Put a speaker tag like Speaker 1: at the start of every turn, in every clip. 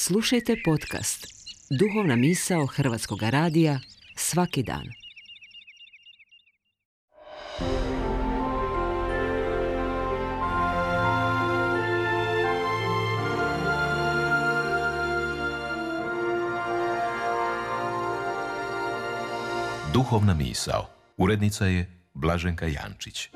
Speaker 1: Slušajte podcast Duhovna misao Hrvatskog radija svaki dan.
Speaker 2: Duhovna misao. Urednica je Blaženka Jančić.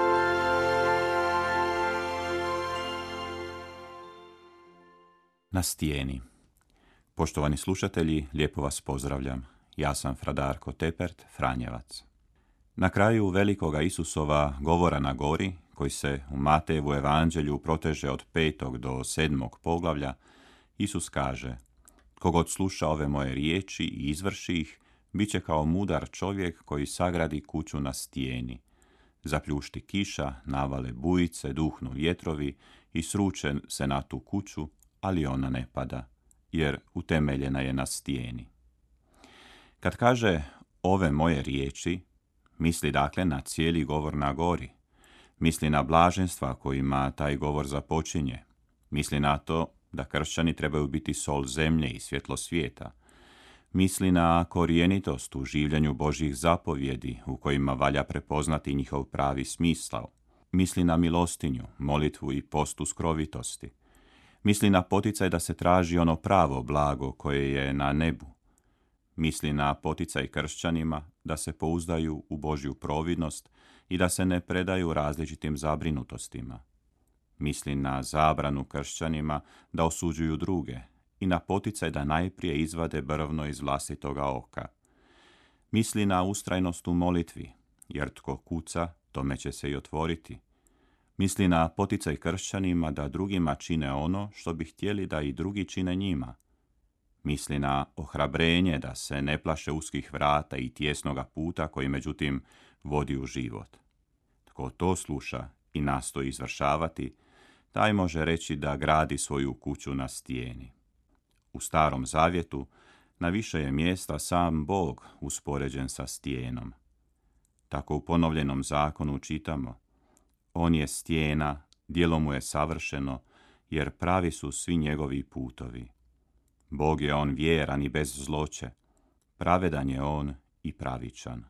Speaker 3: Na stijeni. Poštovani slušatelji, lijepo vas pozdravljam. Ja sam Fra Darko Tepert, Franjevac. Na kraju velikoga Isusova govora na gori, koji se u Matejevu evanđelju proteže od 5. do 7. poglavlja, Isus kaže: "Tko god sluša ove moje riječi i izvrši ih, bit će kao mudar čovjek koji sagradi kuću na stijeni. Zapljušti kiša, navale bujice, duhnu vjetrovi i sruče se na tu kuću, ali ona ne pada, jer utemeljena je na stijeni." Kad kaže ove moje riječi, misli dakle na cijeli govor na gori. Misli na blaženstva kojima taj govor započinje. Misli na to da kršćani trebaju biti sol zemlje i svjetlo svijeta. Misli na korijenitost u življenju Božjih zapovjedi u kojima valja prepoznati njihov pravi smisao. Misli na milostinju, molitvu i post skrovitosti. Misli na poticaj da se traži ono pravo blago koje je na nebu. Misli na poticaj kršćanima da se pouzdaju u Božju providnost i da se ne predaju različitim zabrinutostima. Misli na zabranu kršćanima da osuđuju druge i na poticaj da najprije izvade brvno iz vlastitoga oka. Misli na ustrajnost u molitvi, jer tko kuca, tome će se i otvoriti. Misli na poticaj kršćanima da drugima čine ono što bi htjeli da i drugi čine njima. Misli na ohrabrenje da se ne plaše uskih vrata i tijesnoga puta koji međutim vodi u život. Tko to sluša i nastoji izvršavati, taj može reći da gradi svoju kuću na stijeni. U Starom Zavjetu na više je mjesta sam Bog uspoređen sa stijenom. Tako u Ponovljenom zakonu čitamo: "On je stijena, djelo mu je savršeno, jer pravi su svi njegovi putovi. Bog je on vjeran i bez zloće, pravedan je on i pravičan."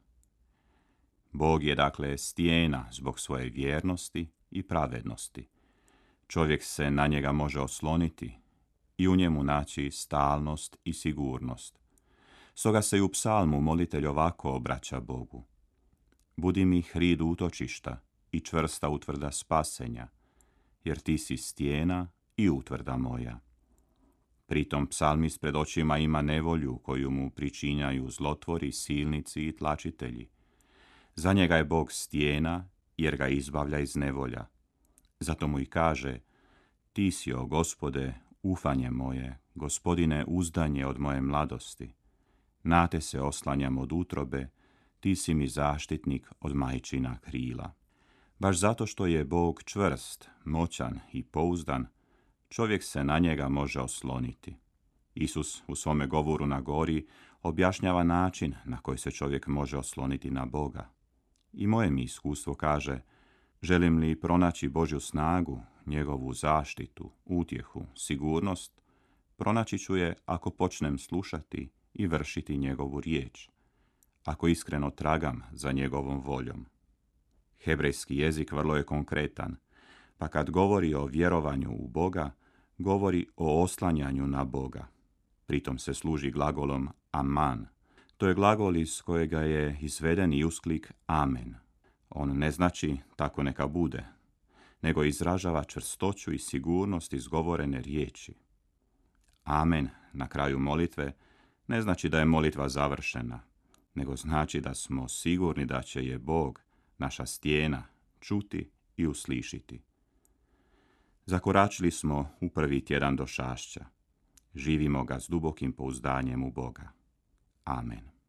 Speaker 3: Bog je dakle stijena zbog svoje vjernosti i pravednosti. Čovjek se na njega može osloniti i u njemu naći stalnost i sigurnost. Stoga se i u psalmu molitelj ovako obraća Bogu: "Budi mi hrid utočišta i čvrsta utvrda spasenja, jer ti si stijena i utvrda moja." Pritom psalmist pred očima ima nevolju koju mu pričinjaju zlotvori, silnici i tlačitelji. Za njega je Bog stijena, jer ga izbavlja iz nevolja. Zato mu i kaže: "Ti si, o Gospode, ufanje moje, Gospodine, uzdanje od moje mladosti. Na te se oslanjam od utrobe, ti si mi zaštitnik od majčina krila." Baš zato što je Bog čvrst, moćan i pouzdan, čovjek se na njega može osloniti. Isus u svome govoru na gori objašnjava način na koji se čovjek može osloniti na Boga. I moje mi iskustvo kaže: želim li pronaći Božju snagu, njegovu zaštitu, utjehu, sigurnost, pronaći ću je ako počnem slušati i vršiti njegovu riječ, ako iskreno tragam za njegovom voljom. Hebrejski jezik vrlo je konkretan, pa kad govori o vjerovanju u Boga, govori o oslanjanju na Boga. Pritom se služi glagolom aman. To je glagol iz kojega je izveden i usklik amen. On ne znači tako neka bude, nego izražava čvrstoću i sigurnost izgovorene riječi. Amen na kraju molitve ne znači da je molitva završena, nego znači da smo sigurni da će je Bog, naša stijena, čuti i uslišiti. Zakoračili smo u prvi tjedan došašća. Živimo ga s dubokim pouzdanjem u Boga. Amen.